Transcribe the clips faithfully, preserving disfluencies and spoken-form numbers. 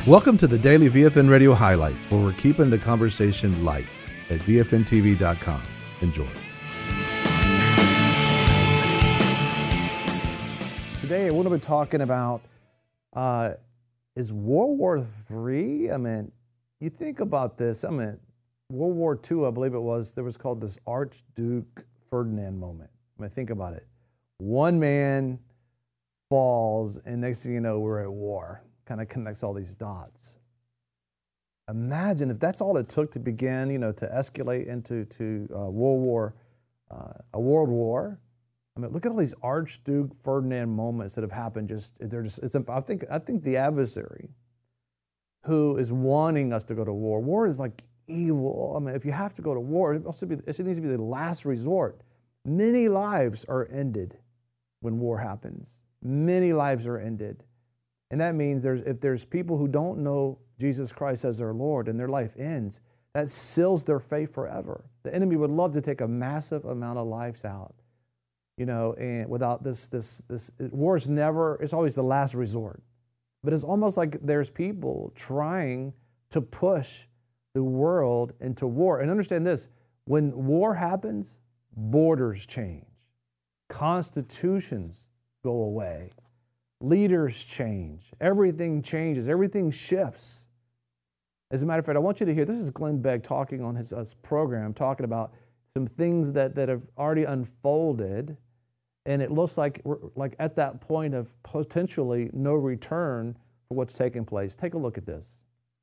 Welcome to the Daily V F N Radio Highlights, where we're keeping the conversation light at V F N T V dot com. Enjoy. Today, we're going to be talking about, uh, is World War Three? I mean, you think about this. I mean, World War Two, I believe it was, there was called this Archduke Ferdinand moment. I mean, think about it. One man falls, and next thing you know, we're at war. Kind of connects all these dots. Imagine if that's all it took to begin, you know, to escalate into to uh, World War, uh, a world war. I mean, look at all these Archduke Ferdinand moments that have happened. Just they're just. It's. I think. I think the adversary, who is wanting us to go to war. War is like evil. I mean, if you have to go to war, it also be. It needs to be the last resort. Many lives are ended when war happens. Many lives are ended. And that means there's, if there's people who don't know Jesus Christ as their Lord and their life ends, that seals their faith forever. The enemy would love to take a massive amount of lives out, you know, and without this, this, this, war is never, it's always the last resort. But it's almost like there's people trying to push the world into war. And understand this, when war happens, borders change, constitutions go away. Leaders change. Everything changes. Everything shifts. As a matter of fact, I want you to hear, this is Glenn Beck talking on his, his program, talking about some things that, that have already unfolded, and it looks like we're like at that point of potentially no return for what's taking place. Take a look at this.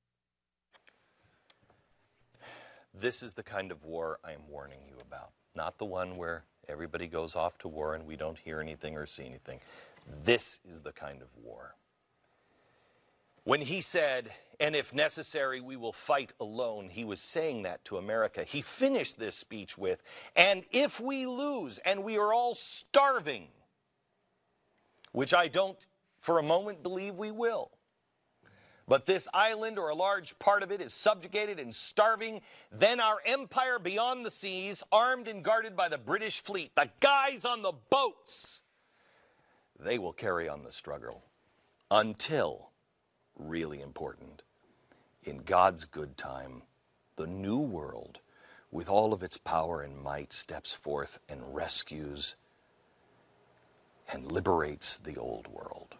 This is the kind of war I am warning you about, not the one where everybody goes off to war and we don't hear anything or see anything. This is the kind of war. When he said, and if necessary, we will fight alone, he was saying that to America. He finished this speech with, and if we lose and we are all starving, which I don't for a moment believe we will, but this island or a large part of it is subjugated and starving, then our empire beyond the seas, armed and guarded by the British fleet, the guys on the boats, they will carry on the struggle until, really important, in God's good time, the new world, with all of its power and might, steps forth and rescues and liberates the old world.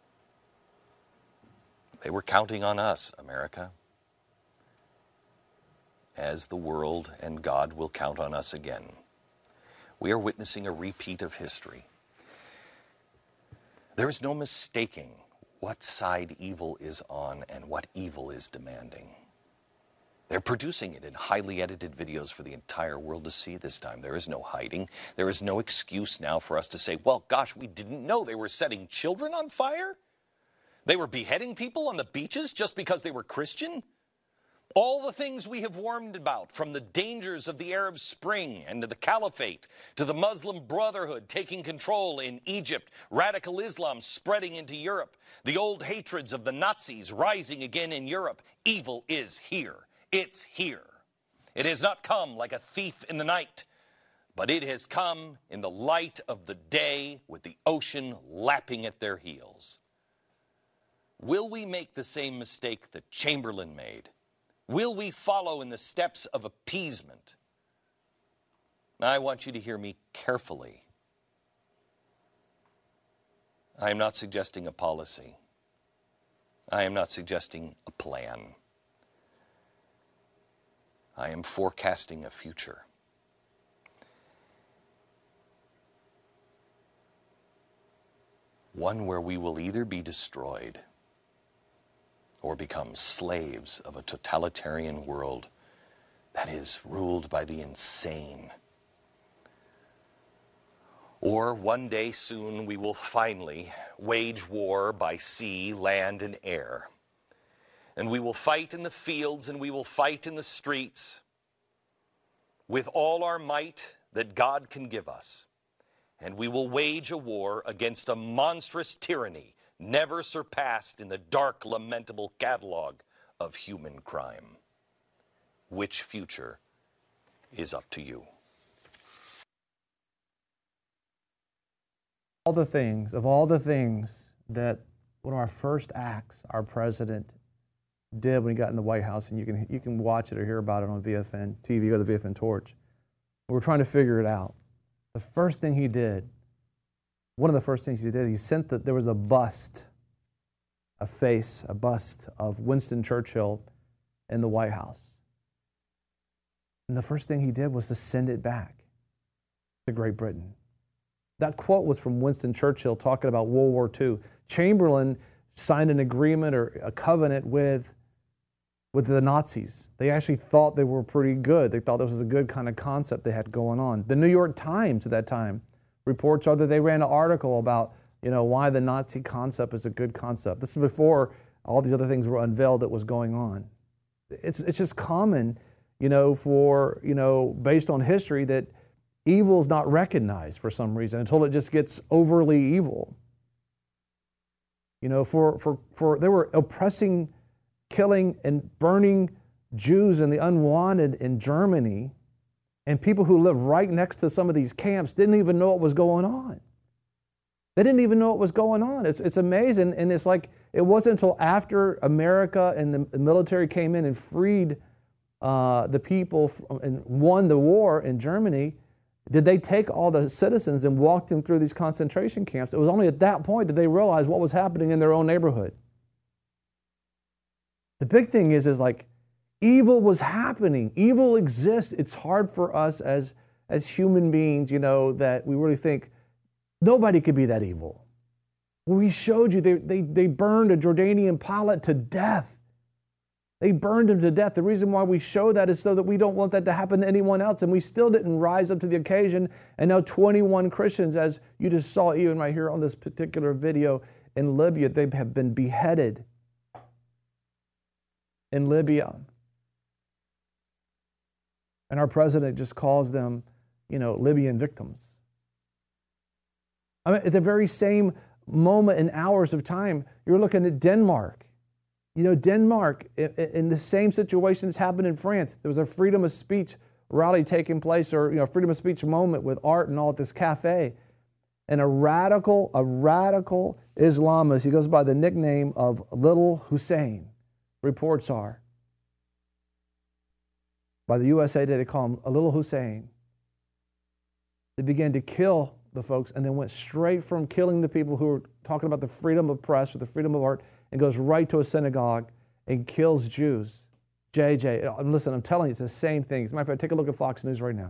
They were counting on us, America, as the world and God will count on us again. We are witnessing a repeat of history. There is no mistaking what side evil is on and what evil is demanding. They're producing it in highly edited videos for the entire world to see this time. There is no hiding. There is no excuse now for us to say, well, gosh, we didn't know they were setting children on fire? They were beheading people on the beaches just because they were Christian? All the things we have warned about, from the dangers of the Arab Spring and to the Caliphate, to the Muslim Brotherhood taking control in Egypt, radical Islam spreading into Europe, the old hatreds of the Nazis rising again in Europe, evil is here. It's here. It has not come like a thief in the night, but it has come in the light of the day with the ocean lapping at their heels. Will we make the same mistake that Chamberlain made? Will we follow in the steps of appeasement? I want you to hear me carefully. I am not suggesting a policy. I am not suggesting a plan. I am forecasting a future. One where we will either be destroyed or become slaves of a totalitarian world that is ruled by the insane. Or one day soon we will finally wage war by sea, land, and air. And we will fight in the fields and we will fight in the streets with all our might that God can give us. And we will wage a war against a monstrous tyranny never surpassed in the dark, lamentable catalog of human crime. Which future is up to you? All the things, of all the things that one of our first acts, our president did when he got in the White House, and you can you can watch it or hear about it on V F N T V or the V F N Torch. We're trying to figure it out. The first thing he did, one of the first things he did, he sent that there was a bust, a face, a bust of Winston Churchill in the White House. And the first thing he did was to send it back to Great Britain. That quote was from Winston Churchill talking about World War Two. Chamberlain signed an agreement or a covenant with, with the Nazis. They actually thought they were pretty good. They thought this was a good kind of concept they had going on. The New York Times at that time reports are that they ran an article about, you know, why the Nazi concept is a good concept. This is before all these other things were unveiled that was going on. It's, it's just common, you know, for, you know, based on history that evil is not recognized for some reason until it just gets overly evil. You know, for, for, for they were oppressing, killing, and burning Jews and the unwanted in Germany, and people who lived right next to some of these camps didn't even know what was going on. They didn't even know what was going on. It's, it's amazing, and it's like it wasn't until after America and the military came in and freed uh, the people from, and won the war in Germany, did they take all the citizens and walk them through these concentration camps. It was only at that point that they realized what was happening in their own neighborhood. The big thing is, is like evil was happening. Evil exists. It's hard for us as, as human beings, you know, that we really think nobody could be that evil. Well, we showed you they, they, they burned a Jordanian pilot to death. They burned him to death. The reason why we show that is so that we don't want that to happen to anyone else. And we still didn't rise up to the occasion. And now twenty-one Christians, as you just saw even right here on this particular video in Libya, they have been beheaded in Libya. And our president just calls them, you know, Libyan victims. I mean, at the very same moment and hours of time, you're looking at Denmark. You know, Denmark, in the same situation that's happened in France, there was a freedom of speech rally taking place, or, you know, freedom of speech moment with art and all at this cafe. And a radical, a radical Islamist, he goes by the nickname of Little Hussein, reports are. By the U S A Today, they call him a Little Hussein. They began to kill the folks and then went straight from killing the people who were talking about the freedom of press or the freedom of art and goes right to a synagogue and kills Jews. J J, listen, I'm telling you, it's the same thing. As a matter of fact, take a look at Fox News right now.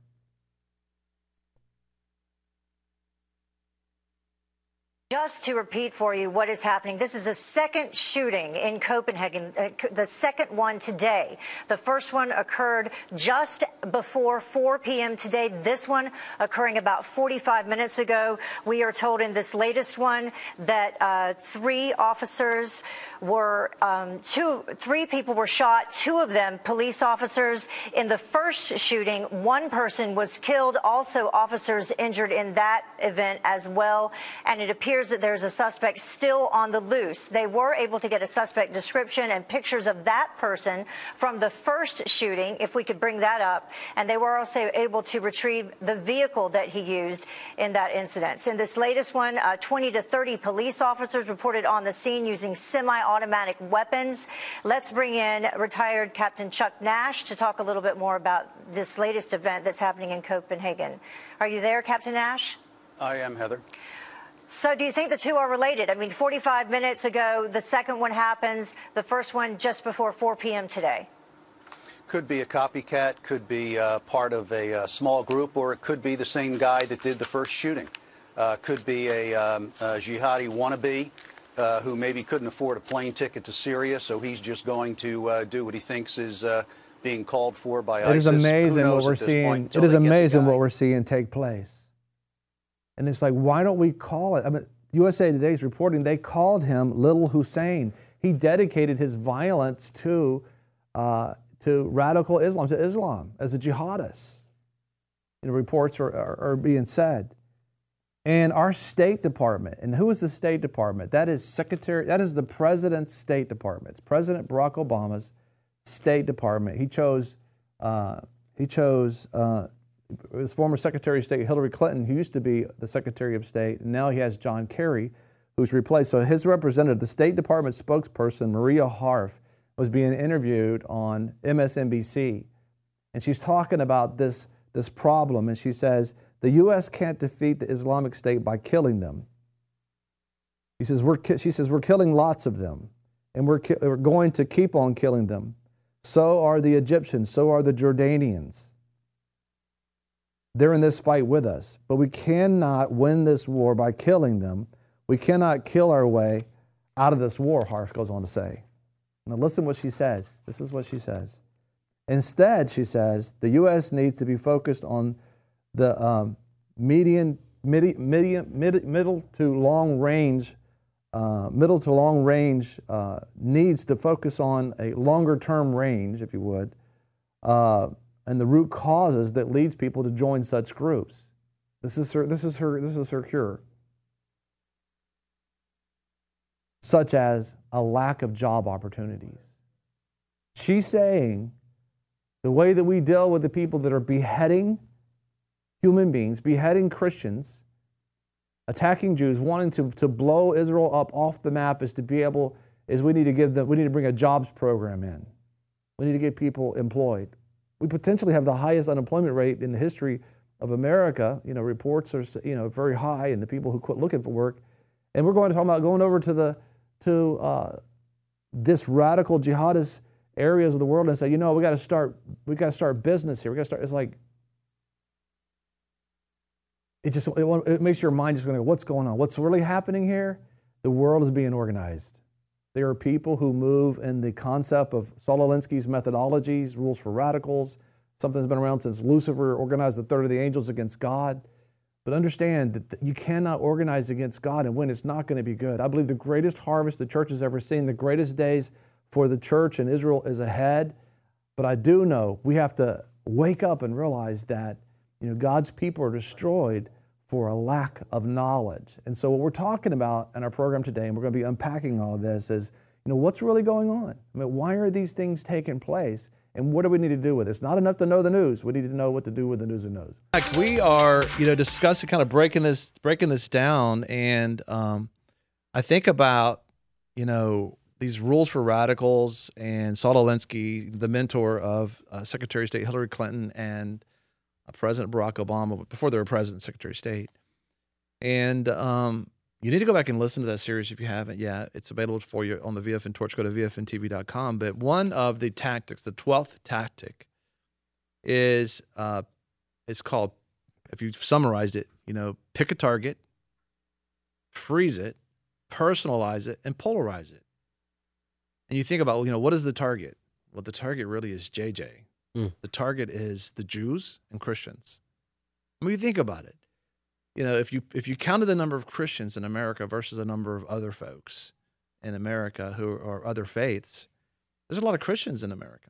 Just to repeat for you what is happening, this is a second shooting in Copenhagen, uh, the second one today. The first one occurred just before four p m today. This one occurring about forty-five minutes ago. We are told in this latest one that uh, three officers were, um, two, three people were shot, two of them police officers. In the first shooting, one person was killed, also officers injured in that event as well. And it appears that there's a suspect still on the loose. They were able to get a suspect description and pictures of that person from the first shooting, if we could bring that up. And they were also able to retrieve the vehicle that he used in that incident. In this latest one, uh, twenty to thirty police officers reported on the scene using semi-automatic weapons. Let's bring in retired Captain Chuck Nash to talk a little bit more about this latest event that's happening in Copenhagen. Are you there, Captain Nash? I am, Heather. So do you think the two are related? I mean, forty-five minutes ago, the second one happens, the first one just before four p m today. Could be a copycat, could be uh, part of a uh, small group, or it could be the same guy that did the first shooting. Uh, could be a, um, a jihadi wannabe uh, who maybe couldn't afford a plane ticket to Syria, so he's just going to uh, do what he thinks is uh, being called for by ISIS. It is amazing what we're seeing. It is amazing what we're seeing take place. And it's like, why don't we call it? I mean, U S A Today is reporting they called him Little Hussein. He dedicated his violence to, uh, to radical Islam, to Islam, as a jihadist. You know, reports are, are, are being said. And our State Department, and who is the State Department? That is Secretary, that is the President's State Department. It's President Barack Obama's State Department. He chose, uh, he chose, uh, his former Secretary of State Hillary Clinton, who used to be the Secretary of State, and now he has John Kerry, who's replaced. So his representative, the State Department spokesperson, Maria Harf, was being interviewed on M S N B C, and she's talking about this, this problem, and she says, the U S can't defeat the Islamic State by killing them. He says, we're, she says, we're killing lots of them, and we're, ki- we're going to keep on killing them. So are the Egyptians, so are the Jordanians. They're in this fight with us, but we cannot win this war by killing them. We cannot kill our way out of this war, Harf goes on to say. Now listen what she says. This is what she says. Instead, she says, the U S needs to be focused on the um, median, midi, median, mid, middle to long range, uh, middle to long range uh, needs to focus on a longer term range, if you would, uh, and the root causes that leads people to join such groups. This is her. This is her. This is her cure. Such as a lack of job opportunities. She's saying the way that we deal with the people that are beheading human beings, beheading Christians, attacking Jews, wanting to, to blow Israel up off the map is to be able, is we need to give them, we need to bring a jobs program in. We need to get people employed. We potentially have the highest unemployment rate in the history of America. You know, reports are, you know, very high, and the people who quit looking for work. And we're going to talk about going over to the to uh, this radical jihadist areas of the world and say, you know, we got to start, we got to start business here. We got to start. It's like it just it, it makes your mind just going to go, what's going on? What's really happening here? The world is being organized. There are people who move in the concept of Saul Alinsky's methodologies, rules for radicals, something that's been around since Lucifer organized the third of the angels against God. But understand that you cannot organize against God and win. It's not going to be good. I believe the greatest harvest the church has ever seen, the greatest days for the church in Israel is ahead. But I do know we have to wake up and realize that, you know, God's people are destroyed for a lack of knowledge. And so what we're talking about in our program today, and we're going to be unpacking all of this, is, you know, what's really going on? I mean, why are these things taking place? And what do we need to do with it? It's not enough to know the news. We need to know what to do with the news and knows. We are, you know, discussing, kind of breaking this, breaking this down, and um, I think about, you know, these rules for radicals and Saul Alinsky, the mentor of uh, Secretary of State Hillary Clinton and uh, President Barack Obama before they were President and Secretary of State. And um, you need to go back and listen to that series if you haven't yet. It's available for you on the V F N Torch. Go to V F N T V dot com. But one of the tactics, the twelfth tactic, is uh, it's called, if you've summarized it, you know, pick a target, freeze it, personalize it, and polarize it. And you think about, you know, what is the target? Well, the target really is J J. Mm. The target is the Jews and Christians. I mean, you think about it. You know, if you if you counted the number of Christians in America versus the number of other folks in America who are other faiths, there's a lot of Christians in America.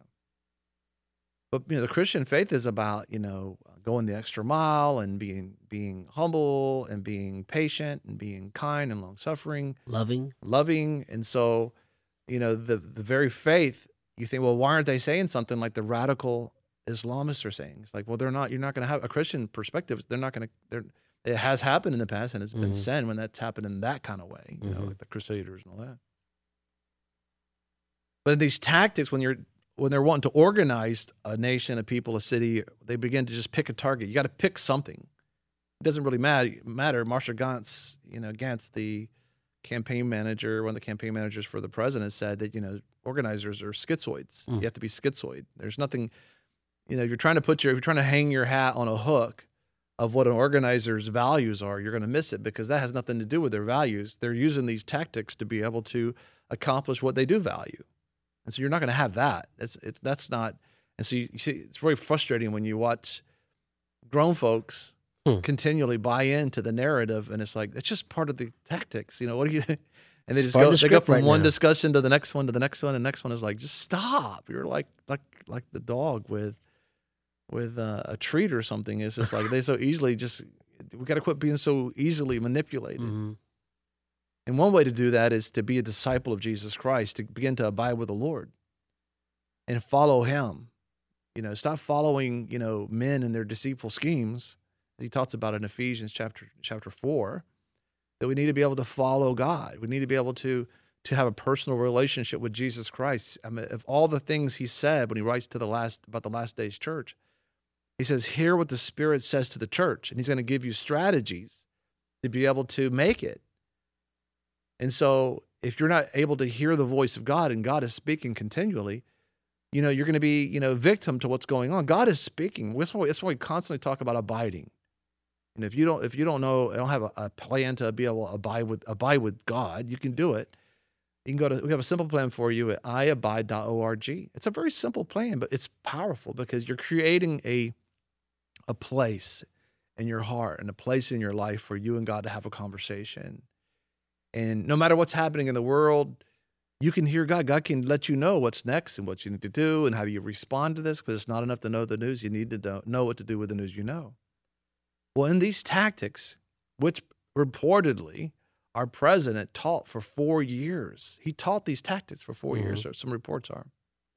But, you know, the Christian faith is about, you know, going the extra mile and being being humble and being patient and being kind and long-suffering. Loving. Loving. And so, you know, the, the very faith, you think, well, why aren't they saying something like the radical Islamists are saying? It's like, well, they're not, you're not going to have a Christian perspective. They're not going to, they're, it has happened in the past, and it's been mm-hmm. sin when that's happened in that kind of way, you mm-hmm. know, like the Crusaders and all that. But these tactics, when you're when they're wanting to organize a nation, a people, a city, they begin to just pick a target. You got to pick something. It doesn't really matter. Matter. Marshall Gantz, you know, Gantz, the campaign manager, one of the campaign managers for the president, said that, you know, organizers are schizoids. Mm. You have to be schizoid. There's nothing, you know, if you're trying to put your, if you're trying to hang your hat on a hook of what an organizer's values are, you're going to miss it, because that has nothing to do with their values. They're using these tactics to be able to accomplish what they do value. And so you're not going to have that. It's, it's, that's not, and so you, you see, it's very frustrating when you watch grown folks hmm. continually buy into the narrative, and it's like, it's just part of the tactics. You know, what do you, and they it's just go, the they go from right one now. discussion to the next one to the next one, and the next one is like, just stop. You're like, like, like the dog with, with uh, a treat or something. It's just like, they so easily just, we got to quit being so easily manipulated. Mm-hmm. And one way to do that is to be a disciple of Jesus Christ, to begin to abide with the Lord and follow him. You know, stop following, you know, men and their deceitful schemes. He talks about in Ephesians chapter chapter four, that we need to be able to follow God. We need to be able to to have a personal relationship with Jesus Christ. I mean, of all the things he said when he writes to the last about the last days church, he says, hear what the Spirit says to the church, and he's going to give you strategies to be able to make it. And so if you're not able to hear the voice of God, and God is speaking continually, you know, you're going to be, you know, victim to what's going on. God is speaking. That's why, that's why we constantly talk about abiding. And if you don't, if you don't know, don't have a, a plan to be able to abide with, abide with God, you can do it. You can go to, we have a simple plan for you at i abide dot org. It's a very simple plan, but it's powerful because you're creating a, a place in your heart and a place in your life for you and God to have a conversation. And no matter what's happening in the world, you can hear God. God can let you know what's next and what you need to do and how do you respond to this, because it's not enough to know the news. You need to know, know what to do with the news you know. Well, in these tactics, which reportedly our president taught for four years. He taught these tactics for four mm-hmm. years, or some reports are.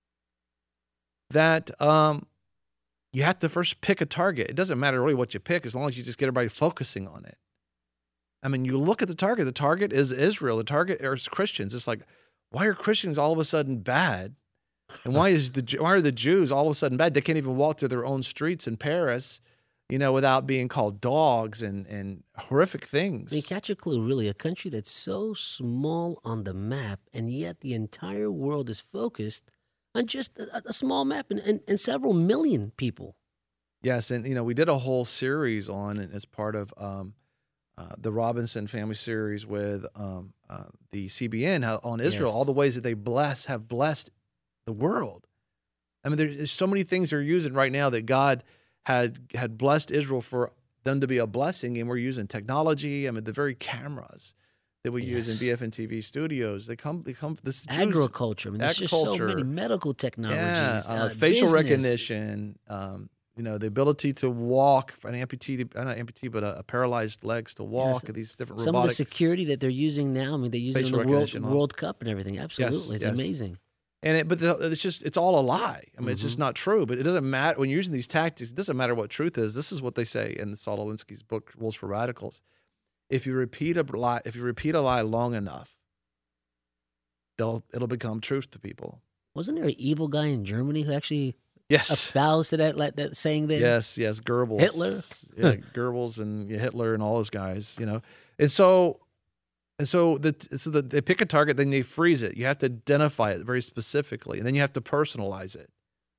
That um, you have to first pick a target. It doesn't matter really what you pick as long as you just get everybody focusing on it. I mean, you look at the target. The target is Israel. The target is Christians. It's like, why are Christians all of a sudden bad? And why is the why are the Jews all of a sudden bad? They can't even walk through their own streets in Paris, you know, without being called dogs and, and horrific things. I mean, catch a clue, really. A country that's so small on the map, and yet the entire world is focused on just a, a small map and, and, and several million people. Yes, and, you know, we did a whole series on it as part of um, uh, the Robinson Family Series with um, uh, the C B N how, on Israel, yes. all the ways that they bless, have blessed the world. I mean, there's so many things they're using right now that God had had blessed Israel for them to be a blessing, and we're using technology. I mean, the very cameras that we yes. use in B F N T V studios, they come, they come, this agriculture. I mean, there's agriculture. just so many medical technologies, yeah, uh, uh, facial business. recognition, um, you know, the ability to walk for an amputee, not amputee, but a, a paralyzed legs to walk, yes. these different Some robotics. of the security that they're using now, I mean, they use it in the World, World Cup and everything. Absolutely. Yes, it's yes. amazing. And it, but the, it's just, it's all a lie. I mean, mm-hmm. it's just not true, but it doesn't matter when you're using these tactics. It doesn't matter what truth is. This is what they say in Saul Alinsky's book, Rules for Radicals. If you repeat a lie, if you repeat a lie long enough, they'll, it'll become truth to people. Wasn't there an evil guy in Germany who actually yes. espoused to that, like that saying there? Yes, yes, Goebbels. Hitler? Yeah, Goebbels and yeah, Hitler and all those guys, you know. And so, And so, the, so the, they pick a target, then they freeze it. You have to identify it very specifically, and then you have to personalize it.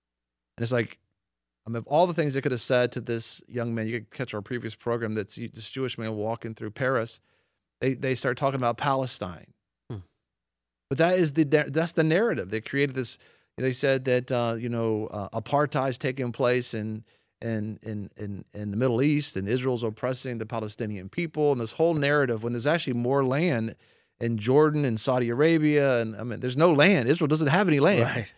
And it's like, I mean, of all the things they could have said to this young man, you could catch our previous program, that's this Jewish man walking through Paris, they they start talking about Palestine. Hmm. But that is the that's the narrative. They created this, they said that, uh, you know, uh, apartheid's taking place in In, in in in the Middle East, and Israel's oppressing the Palestinian people, and this whole narrative when there's actually more land in Jordan and Saudi Arabia, and I mean, there's no land. Israel doesn't have any land, right.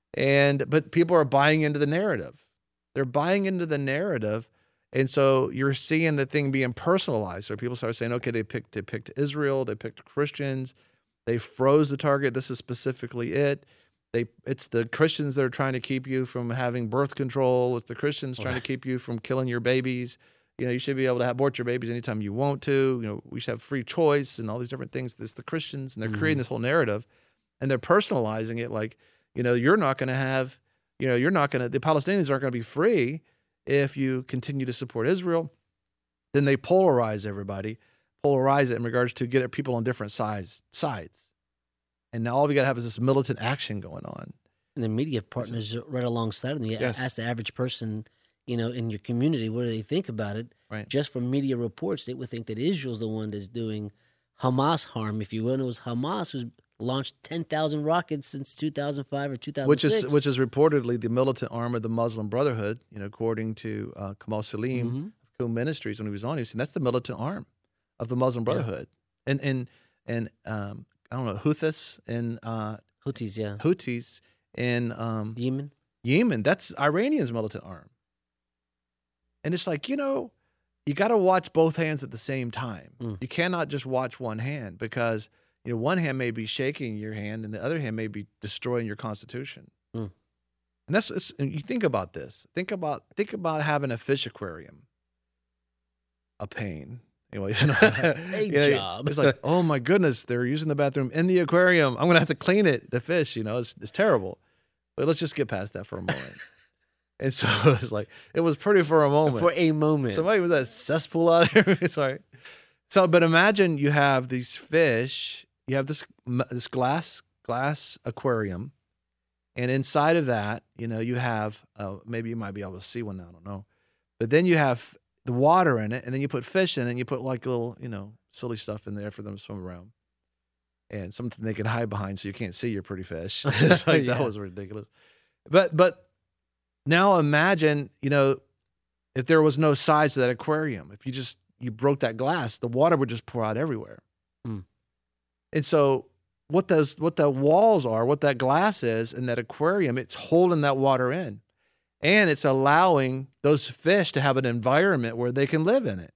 and but people are buying into the narrative. They're buying into the narrative, and so you're seeing the thing being personalized. So people start saying, okay, they picked they picked Israel, they picked Christians, they froze the target. This is specifically it. They, it's the Christians that are trying to keep you from having birth control. It's the Christians trying to keep you from killing your babies. You know, you should be able to abort your babies anytime you want to. You know, we should have free choice and all these different things. It's the Christians, and they're mm-hmm. creating this whole narrative, and they're personalizing it like, you know, you're not going to have, you know, you're not going to, the Palestinians aren't going to be free if you continue to support Israel. Then they polarize everybody, polarize it in regards to get people on different sides, sides. And now all we got to have is this militant action going on. And the media partners right alongside them. You yes. ask the average person, you know, in your community, what do they think about it? Right. Just from media reports, they would think that Israel's the one that's doing Hamas harm, if you will. And it was Hamas who's launched ten thousand rockets since two thousand five or two thousand six. Which is, which is reportedly the militant arm of the Muslim Brotherhood, you know, according to uh, Kamal Salim, mm-hmm. of Qum Ministries, when he was on, he was saying that's the militant arm of the Muslim Brotherhood. Yeah. And, and, and, um, I don't know, Houthis and uh, Houthis, yeah, Houthis in um, Yemen. Yemen, that's Iranian's militant arm. And it's like, you know, you got to watch both hands at the same time. Mm. You cannot just watch one hand, because you know one hand may be shaking your hand, and the other hand may be destroying your constitution. Mm. And that's it's, and you think about this. Think about think about having a fish aquarium. A pain. Anyway, you know, Hey, you know, job. it's like, oh my goodness, they're using the bathroom in the aquarium. I'm gonna have to clean it. The fish, you know, it's it's terrible. But let's just get past that for a moment. And so it was like it was pretty for a moment. For a moment. Somebody was that cesspool out there. Sorry. So, but imagine you have these fish. You have this this glass glass aquarium, and inside of that, you know, you have uh, maybe you might be able to see one now. I don't know, but then you have the water in it, and then you put fish in it, and you put like little, you know, silly stuff in there for them to swim around, and something they can hide behind so you can't see your pretty fish. It's like Yeah. that was ridiculous. But but now imagine, you know, if there was no sides to that aquarium, if you just you broke that glass, the water would just pour out everywhere. Mm. And so what those what the walls are, what that glass is in that aquarium, it's holding that water in. And it's allowing those fish to have an environment where they can live in it.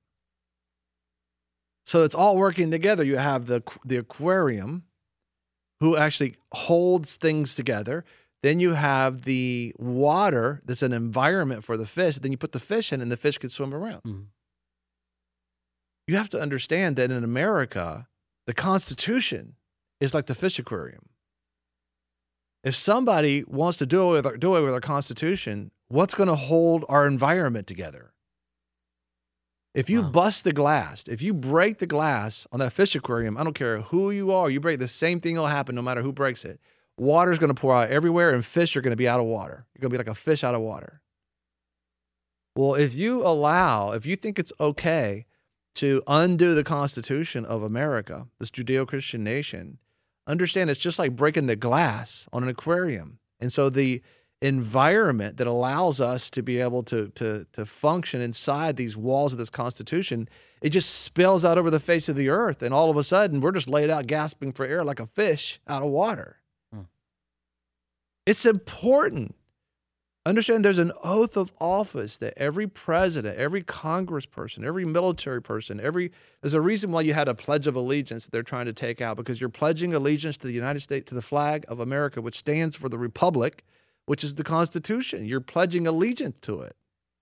So it's all working together. You have the the aquarium who actually holds things together. Then you have the water that's an environment for the fish. Then you put the fish in and the fish can swim around. Mm. You have to understand that in America, the Constitution is like the fish aquarium. If somebody wants to do away with our, do away with our Constitution, what's going to hold our environment together? If you Wow. bust the glass, if you break the glass on that fish aquarium, I don't care who you are, you break the same thing will happen no matter who breaks it. Water's going to pour out everywhere and fish are going to be out of water. You're going to be like a fish out of water. Well, if you allow, if you think it's okay to undo the Constitution of America, this Judeo-Christian nation, understand it's just like breaking the glass on an aquarium. And so the environment that allows us to be able to, to, to function inside these walls of this Constitution, it just spills out over the face of the earth. And all of a sudden, we're just laid out gasping for air like a fish out of water. Hmm. It's important. Understand there's an oath of office that every president, every congressperson, every military person, every there's a reason why you had a Pledge of Allegiance that they're trying to take out, because you're pledging allegiance to the United States, to the flag of America, which stands for the Republic, which is the Constitution. You're pledging allegiance to it.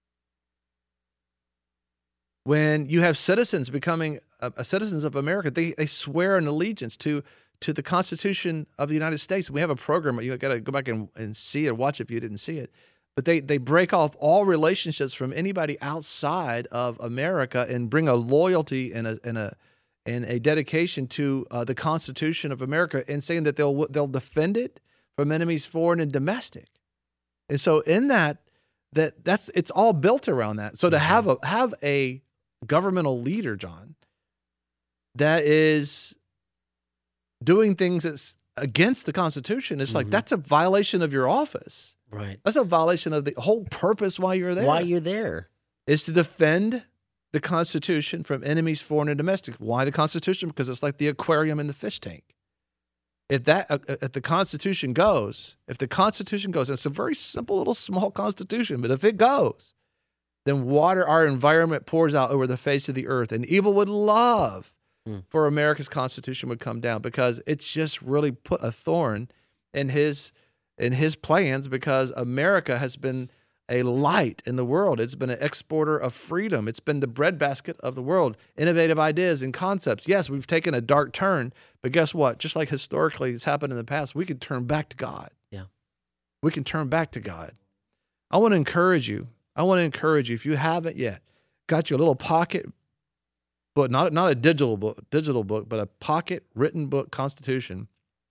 When you have citizens becoming uh, citizens of America, they, they swear an allegiance to to the Constitution of the United States. We have a program. You got to go back and, and see it, watch it if you didn't see it. But they, they break off all relationships from anybody outside of America and bring a loyalty and a and a and a dedication to uh, the Constitution of America, and saying that they'll they'll defend it from enemies foreign and domestic. And so in that that that's it's all built around that. So to have a have a governmental leader, John, that is doing things that's against the Constitution, it's like Mhm. that's a violation of your office. Right. That's a violation of the whole purpose why you're there. Why you're there. Is to defend the Constitution from enemies foreign and domestic. Why the Constitution? Because it's like the aquarium in the fish tank. If that uh, if the Constitution goes, if the Constitution goes, and it's a very simple little small Constitution, but if it goes, then water, our environment pours out over the face of the earth, and evil would love Hmm. for America's Constitution would come down, because it's just really put a thorn in his in his plans, because America has been a light in the world. It's been an exporter of freedom. It's been the breadbasket of the world, innovative ideas and concepts. Yes, we've taken a dark turn, but guess what? Just like historically it's happened in the past, we can turn back to God. Yeah. We can turn back to God. I want to encourage you. I want to encourage you, if you haven't yet, got your little pocket book, not, not a digital book, digital book, but a pocket written book, Constitution.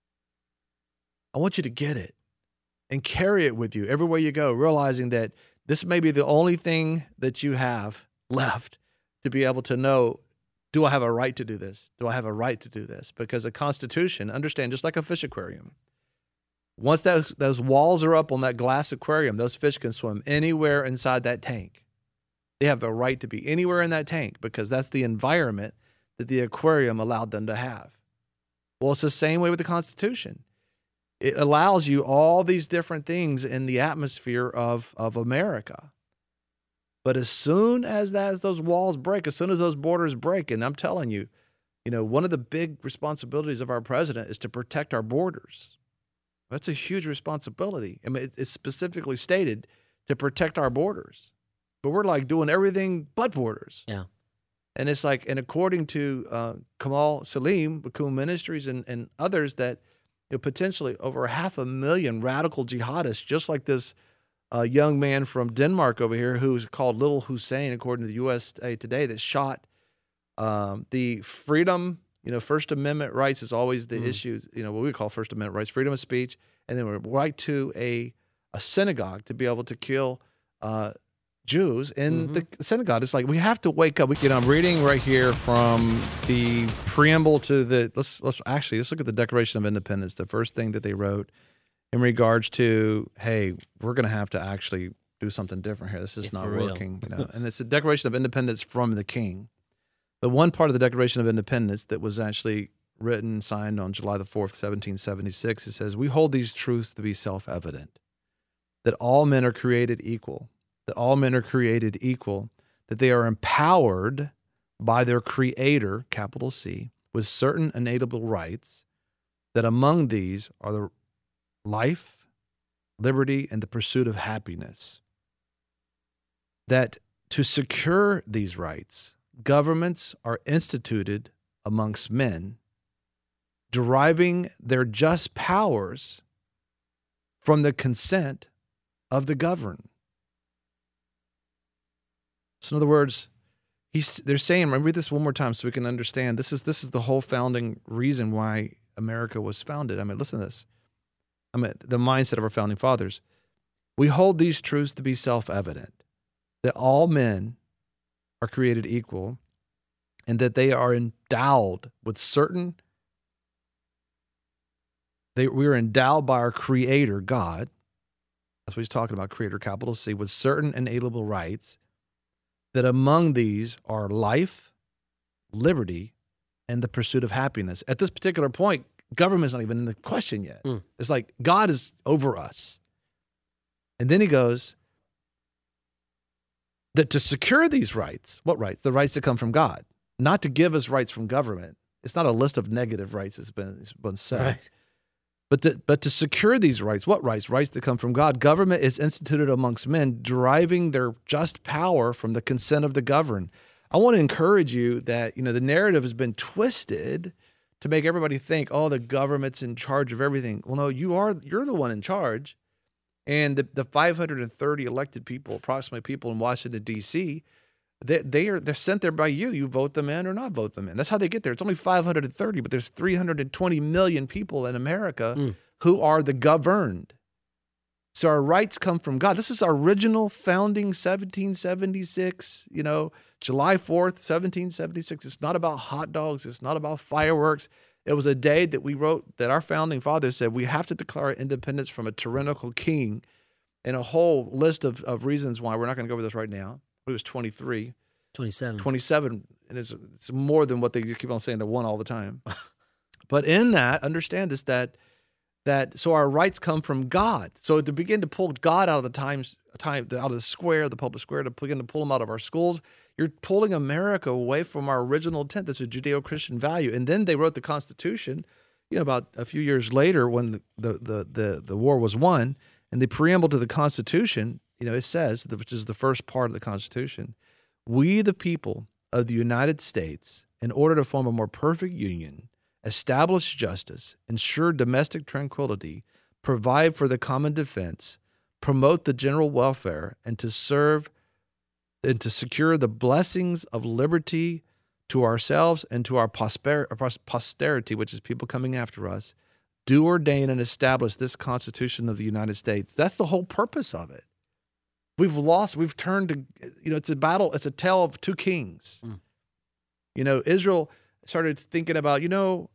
I want you to get it and carry it with you everywhere you go, realizing that this may be the only thing that you have left to be able to know, do I have a right to do this? Do I have a right to do this? Because a Constitution, understand, just like a fish aquarium, once those, those walls are up on that glass aquarium, those fish can swim anywhere inside that tank. They have the right to be anywhere in that tank because that's the environment that the aquarium allowed them to have. Well, it's the same way with the Constitution. It allows you all these different things in the atmosphere of, of America. But as soon as that, as those walls break, as soon as those borders break, and I'm telling you, you know, one of the big responsibilities of our president is to protect our borders. That's a huge responsibility. I mean, it's specifically stated to protect our borders. But we're like doing everything but borders. Yeah. And it's like, and according to uh, Kamal Salim, Bakum Ministries, and, and others, that you know, potentially over half a million radical jihadists, just like this uh, young man from Denmark over here, who's called Little Hussein, according to the U S A Today, that shot um, the freedom, you know, First Amendment rights is always the mm. issues, you know, what we call First Amendment rights, freedom of speech, and then we're right to a, a synagogue to be able to kill uh, Jews in mm-hmm. the synagogue. It's like we have to wake up. We, you know, I'm reading right here from the preamble to the. Let's let's actually let's look at the Declaration of Independence. The first thing that they wrote in regards to, hey, we're going to have to actually do something different here. This is yeah, not working. You know? And it's the Declaration of Independence from the King. The one part of the Declaration of Independence that was actually written, signed on July the fourth, seventeen seventy-six. It says, "We hold these truths to be self-evident, that all men are created equal." That all men are created equal, that they are empowered by their Creator, capital C, with certain inalienable rights, that among these are the life, liberty, and the pursuit of happiness. That to secure these rights, governments are instituted amongst men, deriving their just powers from the consent of the governed. So in other words, he's, they're saying, let me read this one more time so we can understand. This is this is the whole founding reason why America was founded. I mean, listen to this. I mean, the mindset of our founding fathers. We hold these truths to be self-evident, that all men are created equal, and that they are endowed with certain, they, we are endowed by our Creator, God. That's what he's talking about, Creator, capital C, with certain inalienable rights, that among these are life, liberty, and the pursuit of happiness. At this particular point, government's not even in the question yet. Mm. It's like God is over us. And then he goes, that to secure these rights, what rights? The rights that come from God, not to give us rights from government. It's not a list of negative rights that's been, it's been said. Right. But to, but to secure these rights, what rights? Rights that come from God. Government is instituted amongst men, deriving their just power from the consent of the governed. I want to encourage you that, you know, the narrative has been twisted to make everybody think, oh, the government's in charge of everything. Well, no, you are, you're the one in charge. And the, the five hundred thirty elected people, approximately people in Washington, D C, they, they are, they're sent there by you. You vote them in or not vote them in. That's how they get there. It's only five hundred thirty, but there's three hundred twenty million people in America mm. who are the governed. So our rights come from God. This is our original founding, seventeen seventy-six, you know, July fourth, seventeen seventy-six. It's not about hot dogs. It's not about fireworks. It was a day that we wrote, that our founding fathers said we have to declare independence from a tyrannical king, and a whole list of, of reasons why. We're not going to go over this right now. It was twenty-three. twenty-seven. twenty-seven. And it's, it's more than what they keep on saying, the one all the time. But in that, understand this, that, that so our rights come from God. So to begin to pull God out of the times, time, out of the square, the public square, to begin to pull him out of our schools, you're pulling America away from our original intent. That's a Judeo-Christian value. And then they wrote the Constitution, you know, about a few years later when the, the, the, the, the war was won, and the preamble to the Constitution, you know, it says, which is the first part of the Constitution, we, the people of the United States, in order to form a more perfect union, establish justice, ensure domestic tranquility, provide for the common defense, promote the general welfare, and to serve and to secure the blessings of liberty to ourselves and to our prosper, posterity, which is people coming after us, do ordain and establish this Constitution of the United States. That's the whole purpose of it. We've lost, we've turned to, you know, it's a battle, it's a tale of two kings. Mm. You know, Israel started thinking about, you know,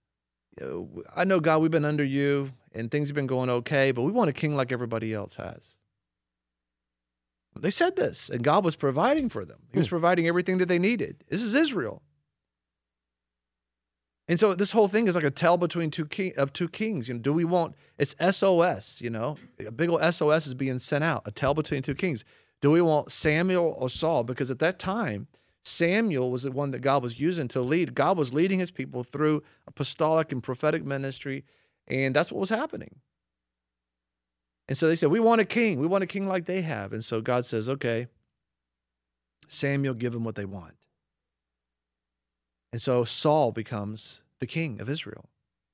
you know, I know, God, we've been under you and things have been going okay, but we want a king like everybody else has. They said this, and God was providing for them. He was providing everything that they needed. This is Israel. And so this whole thing is like a tale between two king, of two kings. You know, do we want, it's S O S, you know, a big old S O S is being sent out, a tale between two kings. Do we want Samuel or Saul? Because at that time, Samuel was the one that God was using to lead. God was leading his people through apostolic and prophetic ministry, and that's what was happening. And so they said, we want a king. We want a king like they have. And so God says, okay, Samuel, give them what they want. And so Saul becomes the king of Israel.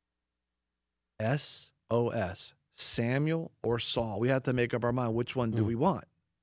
S O S, Samuel or Saul. We have to make up our mind, which one do Mm. we want?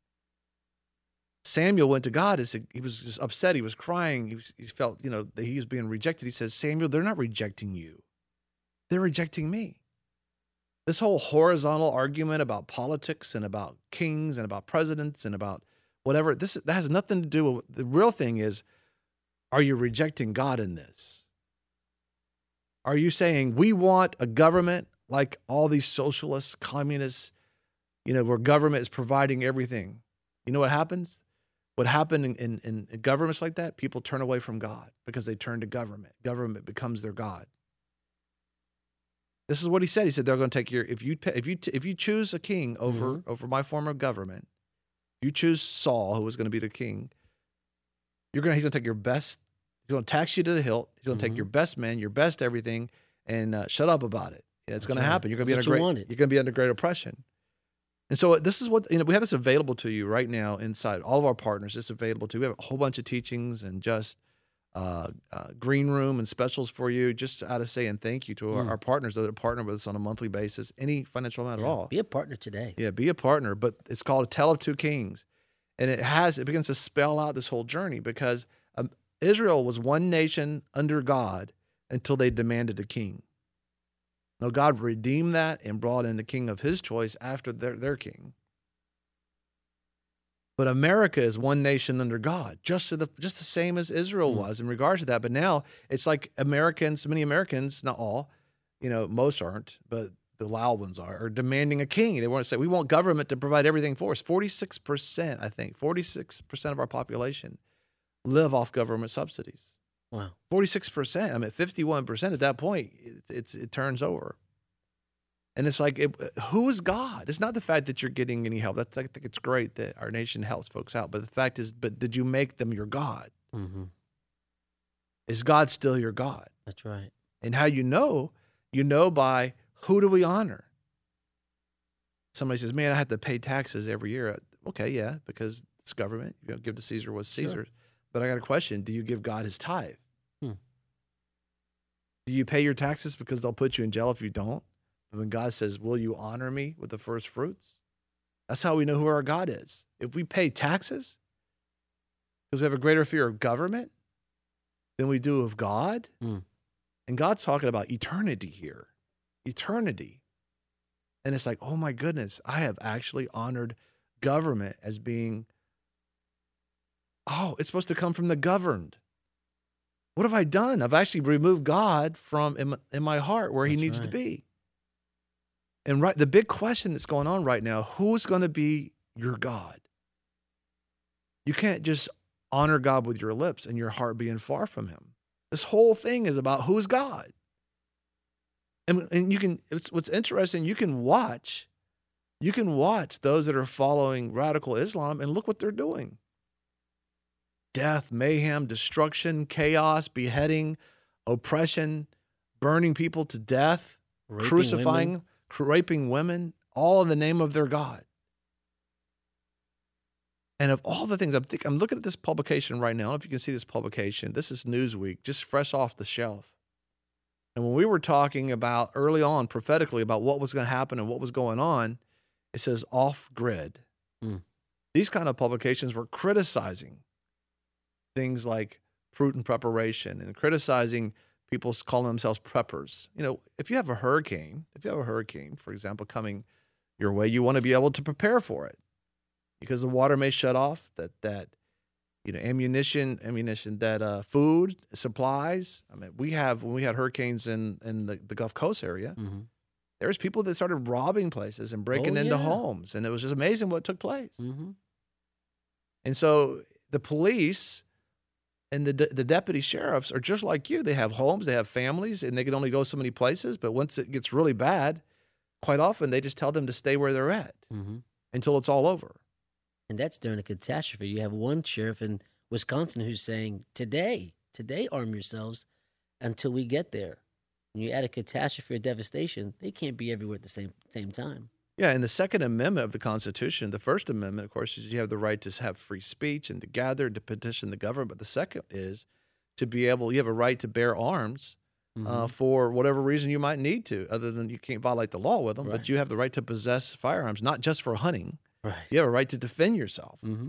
Samuel went to God and said, he was just upset. He was crying. He, was, he felt, you know, that he was being rejected. He says, Samuel, they're not rejecting you. They're rejecting me. This whole horizontal argument about politics and about kings and about presidents and about whatever, this that has nothing to do with, the real thing is, are you rejecting God in this? Are you saying we want a government like all these socialists, communists, you know, where government is providing everything? You know what happens? What happened in, in, in governments like that? People turn away from God because they turn to government. Government becomes their God. This is what he said. He said they're going to take your if you if you if you choose a king over Mm-hmm. over my form of government, you choose Saul, who was going to be the king. You're gonna he's going to take your best. He's going to tax you to the hilt. He's going to Mm-hmm. take your best men, your best everything, and uh, shut up about it. Yeah, it's going to right. happen. You're going to be That's under what you great. wanted. You're going to be under great oppression. And so this is what, you know, we have this available to you right now inside all of our partners. It's available to you. We have a whole bunch of teachings and just uh, uh, green room and specials for you, just out of saying thank you to our, Mm. our partners that partner with us on a monthly basis, any financial amount Yeah. at all. Be a partner today. Yeah, be a partner. But it's called A Tale of Two Kings. And it has, it begins to spell out this whole journey because um, Israel was one nation under God until they demanded a king. Now, God redeemed that and brought in the king of his choice after their, their king. But America is one nation under God, just, the, just the same as Israel Mm. was in regards to that. But now it's like Americans, many Americans, not all, you know, most aren't, but the loud ones are, are demanding a king. They want to say, we want government to provide everything for us. forty-six percent, I think, forty-six percent of our population live off government subsidies. Wow. forty-six percent. I mean, fifty-one percent at that point, it, it's, it turns over. And it's like, it, who is God? It's not the fact that you're getting any help. That's, I think it's great that our nation helps folks out. But the fact is, but did you make them your God? Mm-hmm. Is God still your God? That's right. And how you know, you know by who do we honor? Somebody says, man, I have to pay taxes every year. Okay, yeah, because it's government. You know, give to Caesar what's Sure. Caesar's. But I got a question. Do you give God his tithe? Hmm. Do you pay your taxes because they'll put you in jail if you don't? But when God says, will you honor me with the first fruits? That's how we know who our God is. If we pay taxes because we have a greater fear of government than we do of God, Hmm. and God's talking about eternity here, eternity. And it's like, oh my goodness, I have actually honored government as being, oh, it's supposed to come from the governed. What have I done? I've actually removed God from in my, in my heart where he That's needs to right. be. And right, the big question that's going on right now, who's going to be your God? You can't just honor God with your lips and your heart being far from him. This whole thing is about who's God. And, and you can, it's, what's interesting, you can watch, you can watch those that are following radical Islam and look what they're doing. Death, mayhem, destruction, chaos, beheading, oppression, burning people to death, Raping crucifying, women. raping women, all in the name of their God. And of all the things, I'm think, I'm looking at this publication right now. I don't know if you can see this publication. This is Newsweek, just fresh off the shelf. And when we were talking about early on prophetically about what was going to happen and what was going on, it says off grid. Mm. These kind of publications were criticizing things like fruit and preparation and criticizing people calling themselves preppers. You know, if you have a hurricane, if you have a hurricane, for example, coming your way, you want to be able to prepare for it because the water may shut off, that, that, you know, ammunition, ammunition, that uh, food, supplies. I mean, we have, when we had hurricanes in, in the, the Gulf Coast area, Mm-hmm. there was people that started robbing places and breaking Oh, into yeah. homes. And it was just amazing what took place. Mm-hmm. And so the police and the the deputy sheriffs are just like you. They have homes, they have families, and they can only go so many places. But once it gets really bad, quite often they just tell them to stay where they're at Mm-hmm. until it's all over. And that's during a catastrophe. You have one sheriff in Wisconsin who's saying, today, today, arm yourselves until we get there. When you add a catastrophe or devastation, they can't be everywhere at the same same time. Yeah, and the Second Amendment of the Constitution, the First Amendment, of course, is you have the right to have free speech and to gather and to petition the government. But the second is to be able, you have a right to bear arms Mm-hmm. uh, for whatever reason you might need to, other than you can't violate the law with them, Right. but you have the right to possess firearms, not just for hunting. Right. You have a right to defend yourself. Mm-hmm.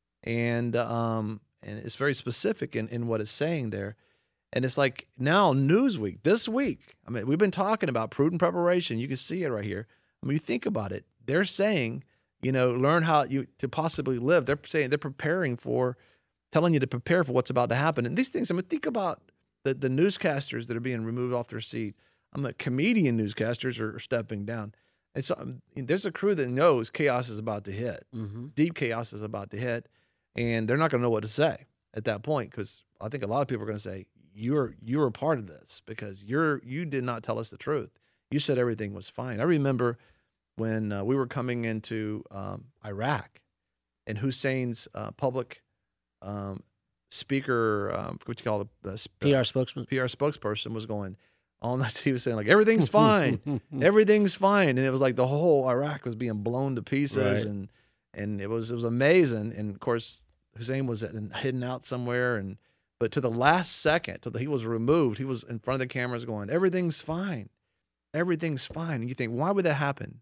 And um, and it's very specific in, in what it's saying there. And it's like now Newsweek, this week, I mean, we've been talking about prudent preparation. You can see it right here. I mean, you think about it. They're saying, you know, learn how you to possibly live. They're saying they're preparing for, telling you to prepare for what's about to happen. And these things, I mean, think about the, the newscasters that are being removed off their seat. I'm mean, comedian newscasters are, are stepping down. And so um, there's a crew that knows chaos is about to hit. Mm-hmm. Deep chaos is about to hit. And they're not going to know what to say at that point, because I think a lot of people are going to say, you're you're a part of this because you're you did not tell us the truth. You said everything was fine. I remember when uh, we were coming into um, Iraq, and Hussein's uh, public um, speaker, um, what you call it, the sp- P R spokesman. P R spokesperson was going on that. He was saying like everything's fine, everything's fine, and it was like the whole Iraq was being blown to pieces, Right. and and it was it was amazing. And of course, Hussein was hidden out somewhere, and but to the last second, till he was removed, he was in front of the cameras going, everything's fine, everything's fine. And you think, why would that happen?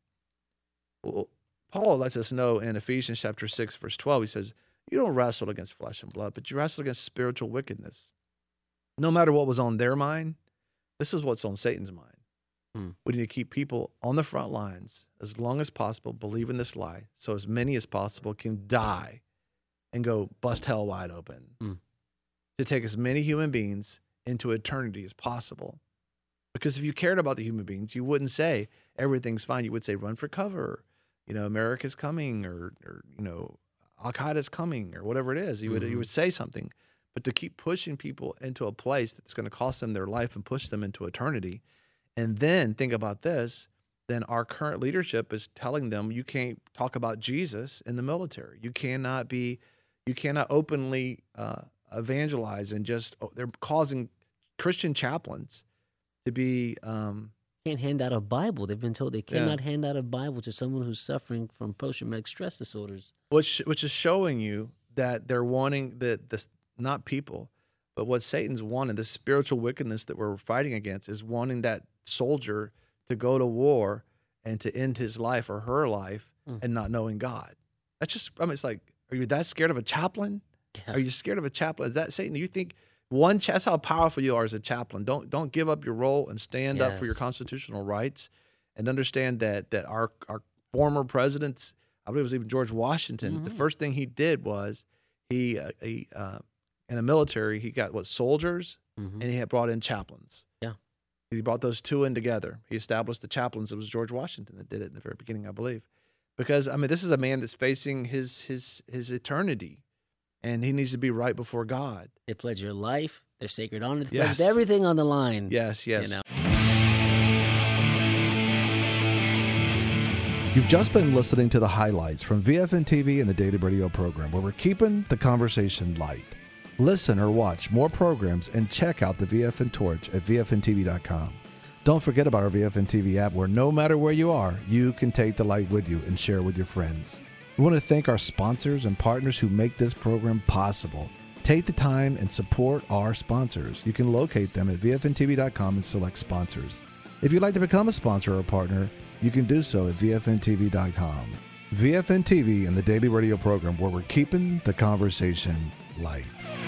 Well, Paul lets us know in Ephesians chapter six, verse twelve, he says, you don't wrestle against flesh and blood, but you wrestle against spiritual wickedness. No matter what was on their mind, this is what's on Satan's mind. Hmm. We need to keep people on the front lines as long as possible, believing this lie, so as many as possible can die and go bust hell wide open. Hmm. To take as many human beings into eternity as possible. Because if you cared about the human beings, you wouldn't say everything's fine. You would say run for cover. You know, America's coming, or, or you know, Al-Qaeda's coming, or whatever it is. You would, Mm-hmm. you would say something. But to keep pushing people into a place that's going to cost them their life and push them into eternity. And then think about this, then our current leadership is telling them you can't talk about Jesus in the military. You cannot be, you cannot openly uh, evangelize, and just, oh, they're causing Christian chaplains to be, um, Can't hand out a Bible. They've been told they Yeah. cannot hand out a Bible to someone who's suffering from post-traumatic stress disorders. which which is showing you that they're wanting that this, not people, but what Satan's wanting, the spiritual wickedness that we're fighting against, is wanting that soldier to go to war and to end his life or her life Mm. and not knowing God. That's just, I mean, it's like, are you that scared of a chaplain? Yeah. Are you scared of a chaplain? Is that Satan? You think one, cha- that's how powerful you are as a chaplain. Don't don't give up your role and stand up for your Yes. constitutional rights, and understand that that our our former presidents, I believe it was even George Washington, the Mhm. first thing he did was he, uh, he uh, in the military, he got what, soldiers, Mhm. and he had brought in chaplains. Yeah. He brought those two in together. He established the chaplains. It was George Washington that did it in the very beginning, I believe. Because, I mean, this is a man that's facing his his his eternity, and he needs to be right before God. They pledge your life, their sacred honor, they Yes. pledged everything on the line. Yes, yes. You know? You've just been listening to the highlights from V F N T V and the Daily Radio program, where we're keeping the conversation light. Listen or watch more programs and check out the V F N Torch at V F N T V dot com. Don't forget about our V F N T V app, where no matter where you are, you can take the light with you and share it with your friends. We want to thank our sponsors and partners who make this program possible. Take the time and support our sponsors. You can locate them at V F N T V dot com and select sponsors. If you'd like to become a sponsor or a partner, you can do so at V F N T V dot com. V F N T V and the Daily Radio program, where we're keeping the conversation light.